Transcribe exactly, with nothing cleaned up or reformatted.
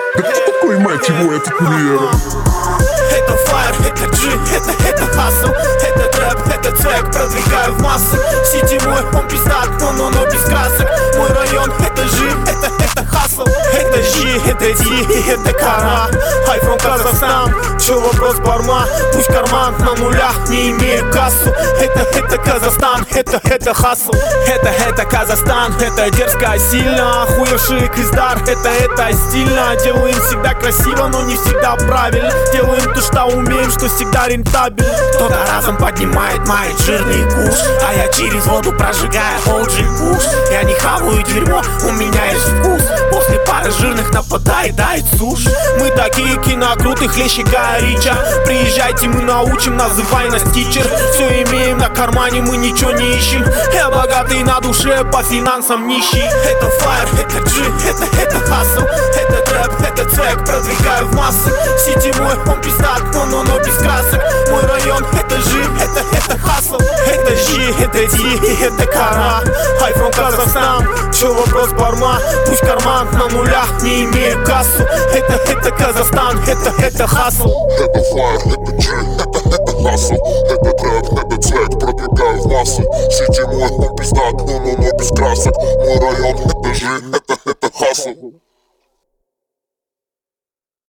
Да кто такой, мать его, этот курьер? Это фаер, это джи, это, это хасл. Это трэп, это цвек, продвигаю в массы. Сити мой, он пиздат, но, но, но без красок. Мой район, это жи, это, это хасл. Это жи, это ди, это кара. Хай from Казахстан, чё вопрос барма? Пусть карман на нулях, не имею кассу. Это, это Казахстан, это, это хасл. Это, это Казахстан, это дерзко, сильно. Охуевший криздар, это, это стильно. Делаем всегда красиво, но не всегда правильно. Делаем то, что умеем, что всегда рентабельно. Кто-то разом поднимает мои жирный куш, а я через воду прожигаю оджи куш. Я не хаваю дерьмо, у меня есть вкус. После пары жирных нападает, дает суш. Мы такие кинокруты, хлеще Рича. Приезжайте, мы научим, называй нас тичер. Все имеем на кармане, мы ничего не ищем. Я богатый на душе, по финансам нищий. Это фаер, это джи, это, это хасл. Это трэп, это цвек, продвигаю в массы. Сити мой, он пиздат, но, но, но без красок. Мой район, это жи, это, это хасл. Это жи, это ди, это кара. Хай from Казахстан, чё вопрос барма? Пусть карман на нулях, не имею кассу. Это, это Казахстан, это, это хасл. Это фаер, это джи, это, это хасл. Это трэп, это цвет, продвигаю в массы. Сити мой, он пиздат, но, но, но без красок. Мой район, это жи, это, это хасл.